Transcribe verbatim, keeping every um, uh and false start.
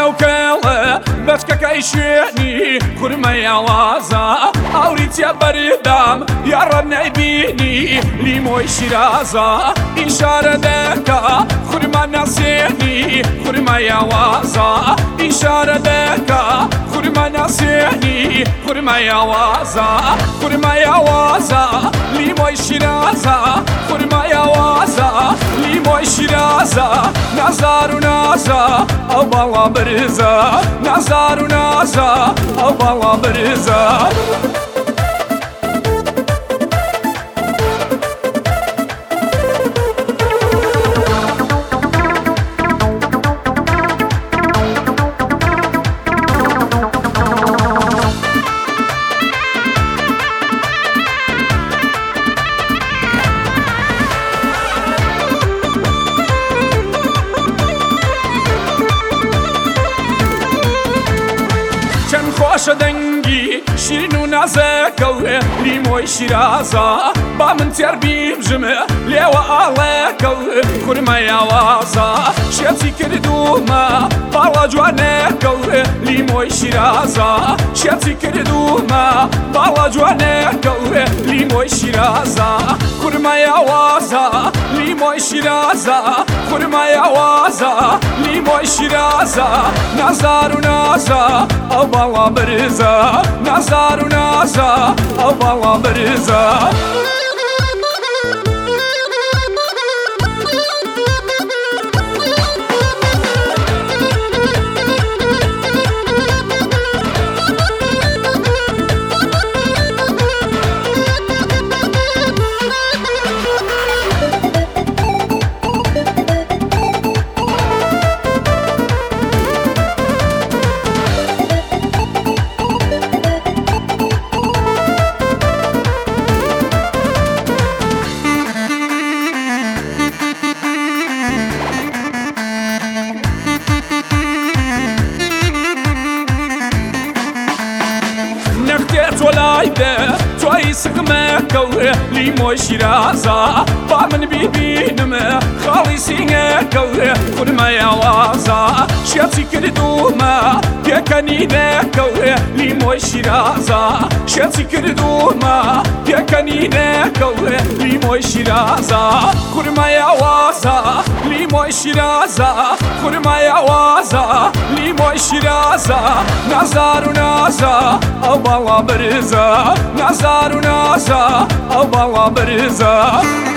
و کێڵە بەچکەکەی شوێنی خورمەی ئاوازە ئەوریتە بەردام یاڕەب نەیبینی لیمۆی شیرازە ئیشارە دەکا خورمە نەسێنی خورمەی ئاوازە ئیشارە دەکا خورمە نەسێنی خورمەی ئاوازە خورمەی ئاوازە لیمۆی شیرازە خورمەی ئاوازە لیمۆی شیرازە نازار و نازە ئەو باڵا برزە نازار و نازە ئەو باڵا برزە خۆشە دەنگی شیرین و نازەکەوێ لیمۆی شیرازە با من تێر بیبژمە لێوە ئاڵەکەوێ خورمەی ئاوازە شێتی کردومە باڵا جوانەکەوێ لیمۆی شیرازە شێتی کردومە باڵا جوانەکەوێ لیمۆی شیرازە خورمەی ئاوازە لیمۆی شیرازە خورمەی ئاوازە لیمۆی شیرازە نازار و نازە ئەو باڵا برزە نازار و نازە ئەو باڵا برزە تۆلایدە توی سقمەکەوێ لیمۆی شیرازە با من بیبینمە خاڵی سینگەکەوێ خورمەی ئاوازە شێتی کردومە پێکەنی نەکەوێ لیمۆی شیرازە شێتی کردومە پێکەنی نەکەوێ لیمۆی شیرازە خورمەی ئاوازە لیمۆی شیرازە خورمەی ئاوازە لیمۆی شیرازە نازار و نازە ئەو باڵا برزە نازار و نازە ئەو باڵا برزە